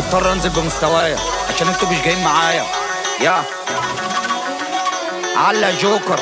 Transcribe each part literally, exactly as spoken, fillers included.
مضطر انزل بمستوايا عشان انتوا مش جايين معايا. يا على جوكر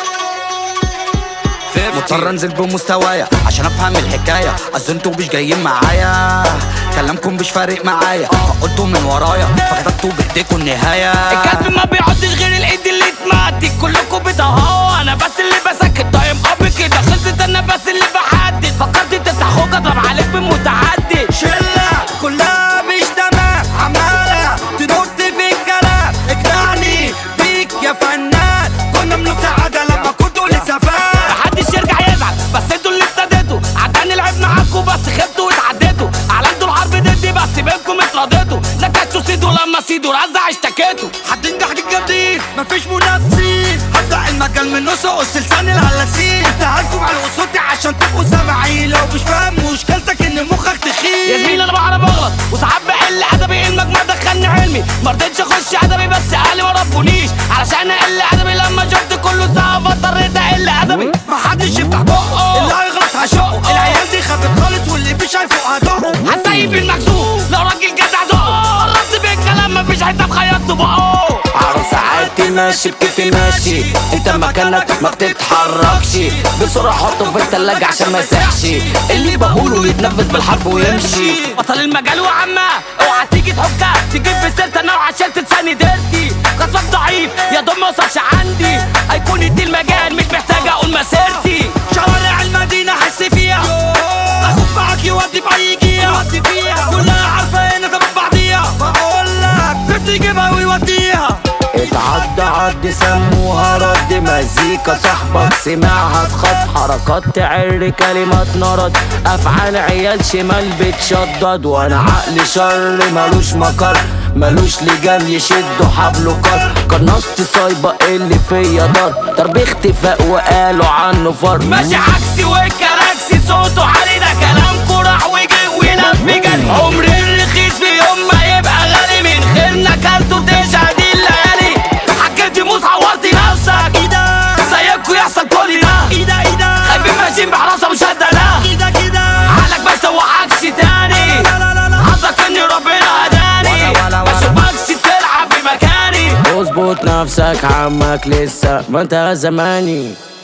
مضطر انزل بمستوايا عشان افهم الحكايه، اصل انتوا مش جايين معايا، كلامكم مش فارق معايا، فقلتوا من ورايا فكتبتوا بايديكم النهايه. الكلب ما بيعضش غير الايد اللي اتمدت، كلكم بتهوا انا بس اللي بسكت. تايم اب كده خلصت، انا بس اللي بحدد. فكرت تفتح اخوك اضرب عليك بمتعدد. شله كلها مش تمام، عماله تنط في الكلام. اقنعني بيك يا فنان، كنا ملوك سعاده لما كنتوا لسه فان. محدش يرجع يزعل، بس انتوا اللي ابتديتوا. عداني لعب معاكوا بس خبتوا واتعديتوا. اعلنتوا الحرب ضدي بس بينكم اتراضيتوا. نكشتوا سيدوا لما سيدوا رزع اشتكيتوا. هتنجح جديد مفيش منافسين، هبدأ المجال من نص قص لسان الهلاسين. اديهالكم على قصتي عشان تبقوا سامعين، لو مش فاهم مشكلتك ان مخك تخين. يا زميلي انا بعرف اغلط وساعات بحل ادبي، المجموع دخلني علمي. مرضتش اخش ادبي بس اهلي ما ربونيش علشان اقل ادبي. لما شفت كله سقف اضطريت اقل ادبي. محدش يفتح بقه، اللي هيغلط هشقه. العيال دي خافت خالص واللي مش هيفوق هدقه. هسيب المكسوف لو راجل جدع زقه. قربت بالكلام مفيش حته بخيطته بقه. عروس عادي ماشي بكيفي ماشي، انت مكانك ما بتتحركش. بسرعة حطه في التلاجة عشان ما يسيحش، اللي بقوله يتنفذ بالحرف ويمشي. بطل المجال وعماه اوعى تيجي تحكها، تجيب في سيرتي انا وعشان تتساني ديرتي. خصمك ضعيف يا دوب ما وصلش عندي، هيكون دي المجال مش محتاج اقول مسيرتي. شوارع المدينة حس فيها، اخوك معاك يودي في اي جهة. كلها عارفة هنا تبع بعضيها، بقولك فيفتي يجيبها ويوديها. اتعدى عد سموها رد مزيكا، صاحبك سمعها اتخط. حركات تعر كلمات نرد، افعال عيال شمال بتشدد. وانا عقل شر ملوش مكر، ملوش لجام يشدوا حبله كر. قنصت صايبة اللي فيا دار، ضرب اختفاء وقالوا عنه فر. ماشي عكسي والكراكسي صوته عالي، ده كلامكوا راح وجه ولف جري. عمر الرخيص في يوم ما يبقى غالي، من خيرنا كلته تشهد الليالي. حكيتي موس عورت نفسك، ايه ده زيكوا يحصل كل ده. ايه ده ايه ده خايفين ماشيين بحراسة مشددة، كده كده عقلك بس هو عكس تاني. لا لا لا لا حظك اني ربنا هداني، بشوفكش تلعب في مكاني. اظبط نفسك عمك لسه ما انت زماني.